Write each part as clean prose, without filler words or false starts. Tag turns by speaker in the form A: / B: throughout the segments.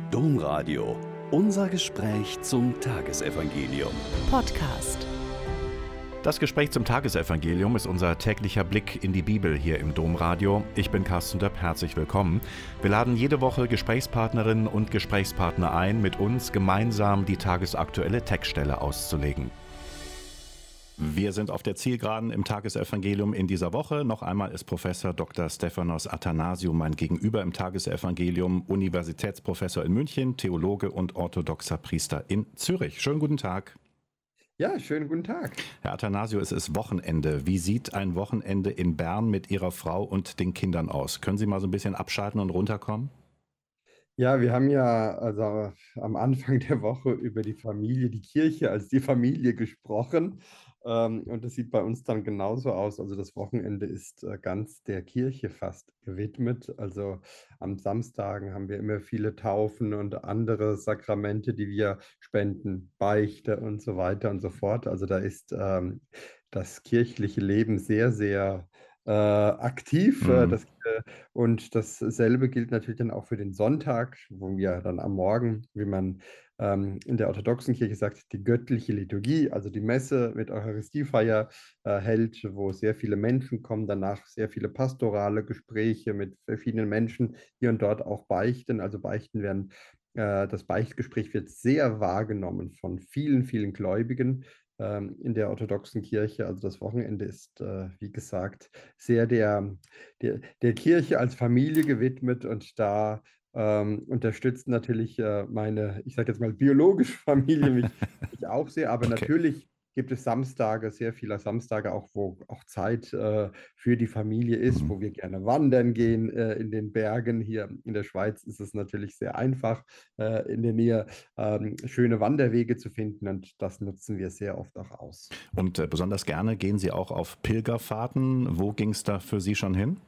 A: Domradio. Unser Gespräch zum Tagesevangelium.
B: Podcast.
C: Das Gespräch zum Tagesevangelium ist unser täglicher Blick in die Bibel hier im Domradio. Ich bin Carsten Döpp, herzlich willkommen. Wir laden jede Woche Gesprächspartnerinnen und Gesprächspartner ein, mit uns gemeinsam die tagesaktuelle Textstelle auszulegen. Wir sind auf der Zielgeraden im Tagesevangelium in dieser Woche. Noch einmal ist Professor Dr. Stefanos Athanasiou mein Gegenüber im Tagesevangelium, Universitätsprofessor in München, Theologe und orthodoxer Priester in Zürich. Schönen guten Tag.
D: Ja, schönen guten Tag.
C: Herr Athanasiou, es ist Wochenende. Wie sieht ein Wochenende in Bern mit Ihrer Frau und den Kindern aus? Können Sie mal so ein bisschen abschalten und runterkommen?
D: Ja, wir haben ja also am Anfang der Woche über die Familie, die Kirche als die Familie gesprochen. Und das sieht bei uns dann genauso aus. Also das Wochenende ist ganz der Kirche fast gewidmet. Also am Samstagen haben wir immer viele Taufen und andere Sakramente, die wir spenden, Beichte und so weiter und so fort. Also da ist das kirchliche Leben sehr, sehr aktiv. Und dasselbe gilt natürlich dann auch für den Sonntag, wo wir dann am Morgen, wie man in der orthodoxen Kirche sagt, die göttliche Liturgie, also die Messe mit Eucharistiefeier hält, wo sehr viele Menschen kommen, danach sehr viele pastorale Gespräche mit verschiedenen Menschen, hier und dort auch beichten. Also beichten werden, das Beichtgespräch wird sehr wahrgenommen von vielen, vielen Gläubigen in der orthodoxen Kirche. Also das Wochenende ist, wie gesagt, sehr der Kirche als Familie gewidmet, und da unterstützt natürlich meine, ich sage jetzt mal, biologische Familie mich auch sehr. Aber natürlich gibt es Samstage, sehr viele Samstage auch, wo auch Zeit für die Familie ist, wo wir gerne wandern gehen in den Bergen. Hier in der Schweiz ist es natürlich sehr einfach, in der Nähe schöne Wanderwege zu finden, und das nutzen wir sehr oft auch aus.
C: Und besonders gerne gehen Sie auch auf Pilgerfahrten. Wo ging es da für Sie schon hin?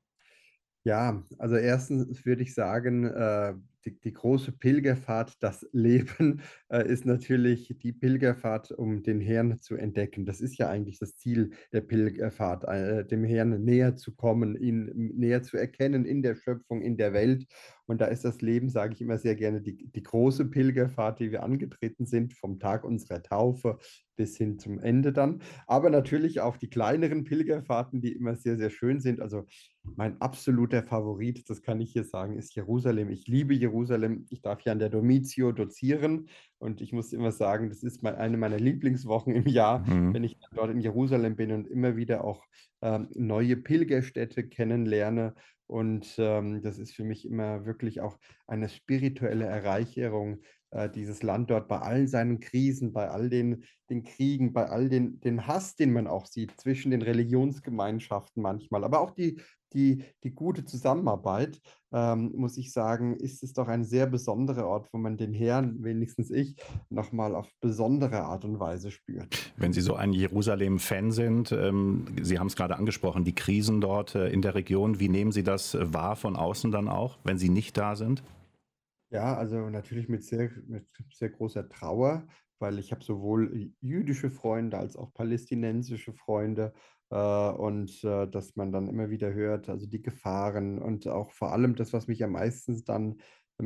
D: Ja, also erstens würde ich sagen, die große Pilgerfahrt, das Leben, ist natürlich die Pilgerfahrt, um den Herrn zu entdecken. Das ist ja eigentlich das Ziel der Pilgerfahrt, dem Herrn näher zu kommen, ihn näher zu erkennen in der Schöpfung, in der Welt. Und da ist das Leben, sage ich immer sehr gerne, die große Pilgerfahrt, die wir angetreten sind, vom Tag unserer Taufe bis hin zum Ende dann. Aber natürlich auch die kleineren Pilgerfahrten, die immer sehr, sehr schön sind. Also mein absoluter Favorit, das kann ich hier sagen, ist Jerusalem. Ich liebe Jerusalem. Ich darf hier an der Domitio dozieren, und ich muss immer sagen, das ist eine meiner Lieblingswochen im Jahr, wenn ich dort in Jerusalem bin und immer wieder auch neue Pilgerstädte kennenlerne. Und das ist für mich immer wirklich auch eine spirituelle Erreicherung, dieses Land dort bei all seinen Krisen, bei all den Kriegen, bei all den Hass, den man auch sieht zwischen den Religionsgemeinschaften manchmal, aber auch die gute Zusammenarbeit, muss ich sagen, ist es doch ein sehr besonderer Ort, wo man den Herrn, wenigstens ich, nochmal auf besondere Art und Weise spürt.
C: Wenn Sie so ein Jerusalem-Fan sind, Sie haben es gerade angesprochen, die Krisen dort in der Region, wie nehmen Sie das wahr von außen dann auch, wenn Sie nicht da sind?
D: Ja, also natürlich mit sehr großer Trauer, weil ich habe sowohl jüdische Freunde als auch palästinensische Freunde, dass man dann immer wieder hört, also die Gefahren, und auch vor allem das, was mich am meisten dann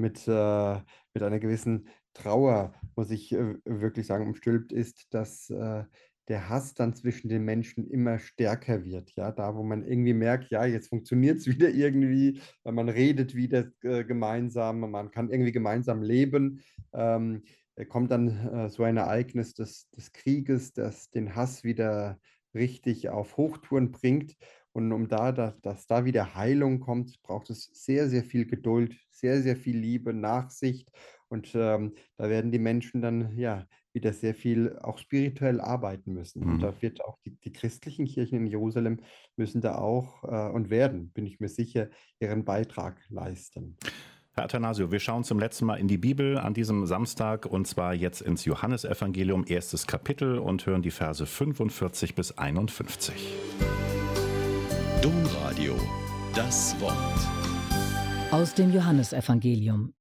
D: mit einer gewissen Trauer, muss ich wirklich sagen, umstülpt, ist, dass der Hass dann zwischen den Menschen immer stärker wird. Ja, da, wo man irgendwie merkt, ja, jetzt funktioniert es wieder irgendwie, man redet wieder gemeinsam, man kann irgendwie gemeinsam leben. Kommt dann so ein Ereignis des Krieges, das den Hass wieder richtig auf Hochtouren bringt. Und dass da wieder Heilung kommt, braucht es sehr, sehr viel Geduld, sehr, sehr viel Liebe, Nachsicht. Und da werden die Menschen dann ja wieder sehr viel auch spirituell arbeiten müssen. Und da wird auch die christlichen Kirchen in Jerusalem müssen da auch und werden, bin ich mir sicher, ihren Beitrag leisten.
C: Herr Athanasiou, wir schauen zum letzten Mal in die Bibel an diesem Samstag, und zwar jetzt ins Johannesevangelium, 1. Kapitel, und hören die Verse 45 bis 51.
A: Domradio. Das Wort.
B: Aus dem Johannesevangelium.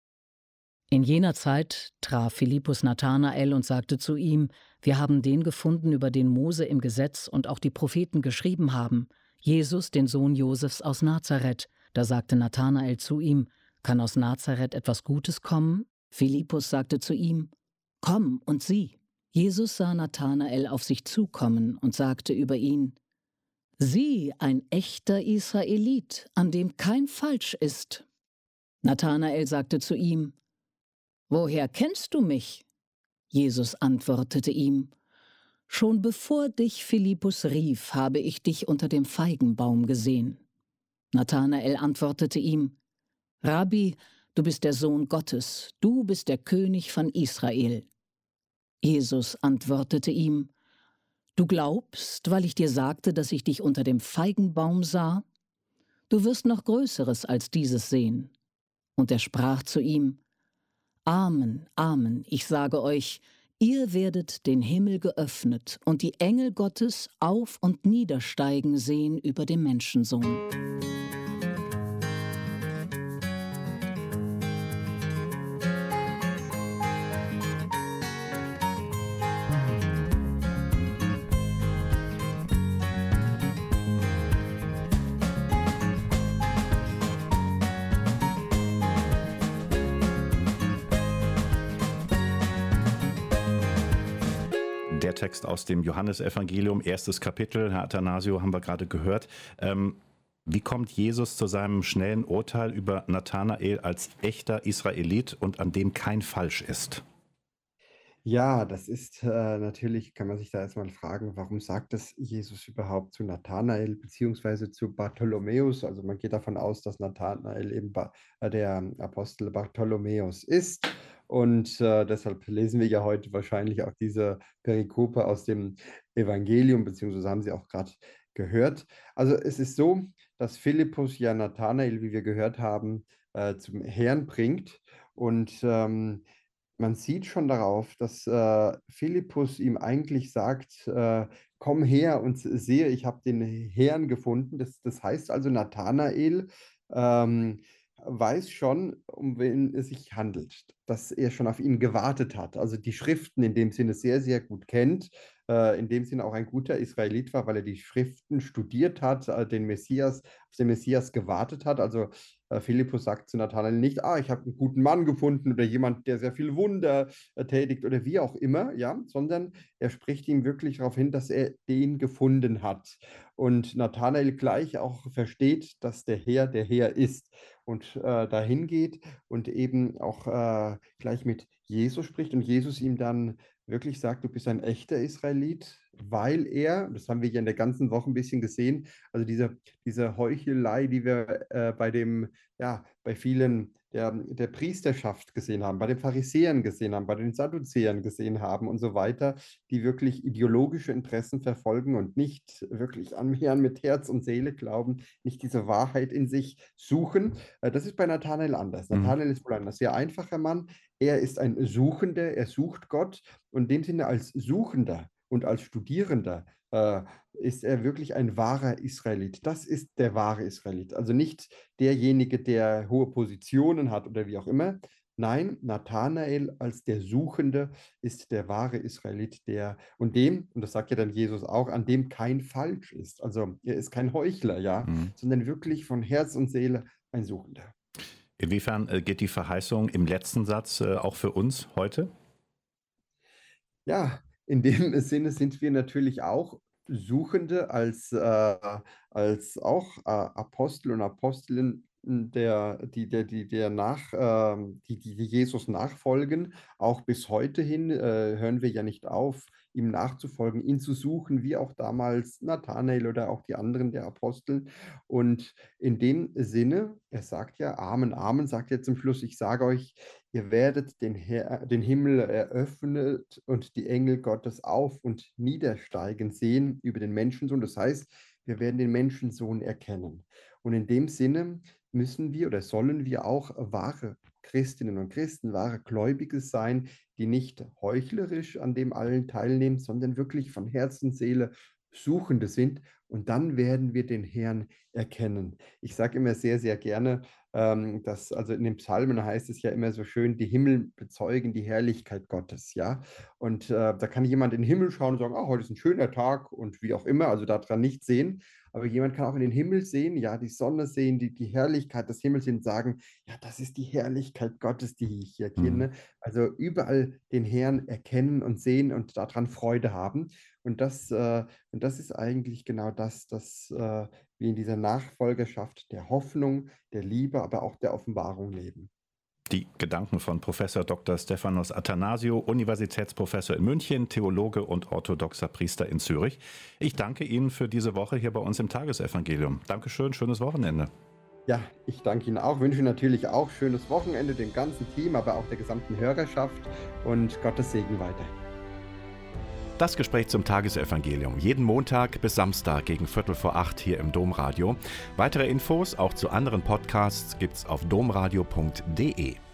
B: In jener Zeit traf Philippus Nathanael und sagte zu ihm: Wir haben den gefunden, über den Mose im Gesetz und auch die Propheten geschrieben haben, Jesus, den Sohn Josefs aus Nazareth. Da sagte Nathanael zu ihm: Kann aus Nazareth etwas Gutes kommen? Philippus sagte zu ihm: Komm und sieh. Jesus sah Nathanael auf sich zukommen und sagte über ihn: Sieh, ein echter Israelit, an dem kein Falsch ist. Nathanael sagte zu ihm: Woher kennst du mich? Jesus antwortete ihm: Schon bevor dich Philippus rief, habe ich dich unter dem Feigenbaum gesehen. Nathanael antwortete ihm: Rabbi, du bist der Sohn Gottes, du bist der König von Israel. Jesus antwortete ihm: Du glaubst, weil ich dir sagte, dass ich dich unter dem Feigenbaum sah? Du wirst noch Größeres als dieses sehen. Und er sprach zu ihm: Amen, Amen, ich sage euch, ihr werdet den Himmel geöffnet und die Engel Gottes auf und niedersteigen sehen über dem Menschensohn.
C: Der Text aus dem Johannesevangelium, erstes Kapitel, Herr Athanasio, haben wir gerade gehört. Wie kommt Jesus zu seinem schnellen Urteil über Nathanael als echter Israelit und an dem kein Falsch ist?
D: Ja, das ist natürlich, kann man sich da erstmal fragen, warum sagt das Jesus überhaupt zu Nathanael beziehungsweise zu Bartholomäus? Also man geht davon aus, dass Nathanael eben der Apostel Bartholomäus ist. Und deshalb lesen wir ja heute wahrscheinlich auch diese Perikope aus dem Evangelium, beziehungsweise haben Sie auch gerade gehört. Also es ist so, dass Philippus ja Nathanael, wie wir gehört haben, zum Herrn bringt. Und man sieht schon darauf, dass Philippus ihm eigentlich sagt, komm her und sehe, ich habe den Herrn gefunden. Das heißt also, Nathanael ähm, weiß schon, um wen es sich handelt, dass er schon auf ihn gewartet hat. Also die Schriften in dem Sinne sehr, sehr gut kennt, in dem Sinne auch ein guter Israelit war, weil er die Schriften studiert hat, auf den Messias gewartet hat. Also Philippus sagt zu Nathanael nicht, ich habe einen guten Mann gefunden oder jemand, der sehr viel Wunder tätigt oder wie auch immer, ja, sondern er spricht ihm wirklich darauf hin, dass er den gefunden hat. Und Nathanael gleich auch versteht, dass der Herr ist und dahin geht und eben auch gleich mit Jesus spricht und Jesus ihm dann wirklich sagt, du bist ein echter Israelit, weil er, das haben wir ja in der ganzen Woche ein bisschen gesehen, also diese Heuchelei, die wir bei vielen der Priesterschaft gesehen haben, bei den Pharisäern gesehen haben, bei den Sadduzäern gesehen haben und so weiter, die wirklich ideologische Interessen verfolgen und nicht wirklich am Herrn mit Herz und Seele glauben, nicht diese Wahrheit in sich suchen. Das ist bei Nathanael anders. Nathanael ist wohl ein sehr einfacher Mann. Er ist ein Suchender, er sucht Gott und in dem Sinne als Suchender und als Studierender ist er wirklich ein wahrer Israelit. Das ist der wahre Israelit. Also nicht derjenige, der hohe Positionen hat oder wie auch immer. Nein, Nathanael als der Suchende ist der wahre Israelit, und das sagt ja dann Jesus auch, an dem kein Falsch ist. Also er ist kein Heuchler, ja, sondern wirklich von Herz und Seele ein Suchender.
C: Inwiefern geht die Verheißung im letzten Satz auch für uns heute?
D: Ja, in dem Sinne sind wir natürlich auch Suchende als auch Apostel und Apostelinnen, die Jesus nachfolgen. Auch bis heute hin hören wir ja nicht auf, ihm nachzufolgen, ihn zu suchen, wie auch damals Nathanael oder auch die anderen der Apostel. Und in dem Sinne, er sagt ja, Amen, Amen, sagt er zum Schluss, ich sage euch, ihr werdet den Himmel eröffnet und die Engel Gottes auf und niedersteigen sehen über den Menschensohn. Das heißt, wir werden den Menschensohn erkennen. Und in dem Sinne müssen wir oder sollen wir auch wahre Christinnen und Christen, wahre Gläubige sein, die nicht heuchlerisch an dem allen teilnehmen, sondern wirklich von Herz und Seele Suchende sind. Und dann werden wir den Herrn erkennen. Ich sage immer sehr, sehr gerne, also in den Psalmen heißt es ja immer so schön, die Himmel bezeugen die Herrlichkeit Gottes, ja. Und da kann jemand in den Himmel schauen und sagen, heute ist ein schöner Tag und wie auch immer, also daran nichts sehen. aber jemand kann auch in den Himmel sehen, ja, die Sonne sehen, die Herrlichkeit des Himmels sehen und sagen, ja, das ist die Herrlichkeit Gottes, die ich hier kenne. Also überall den Herrn erkennen und sehen und daran Freude haben. Und das ist eigentlich genau das, wir in dieser Nachfolgerschaft der Hoffnung, der Liebe, aber auch der Offenbarung leben.
C: Die Gedanken von Professor Dr. Stephanos Athanasio, Universitätsprofessor in München, Theologe und orthodoxer Priester in Zürich. Ich danke Ihnen für diese Woche hier bei uns im Tagesevangelium. Dankeschön, schönes Wochenende.
D: Ja, ich danke Ihnen auch, wünsche natürlich auch schönes Wochenende dem ganzen Team, aber auch der gesamten Hörerschaft und Gottes Segen weiterhin.
C: Das Gespräch zum Tagesevangelium, jeden Montag bis Samstag gegen 7:45 hier im Domradio. Weitere Infos auch zu anderen Podcasts gibt's auf domradio.de.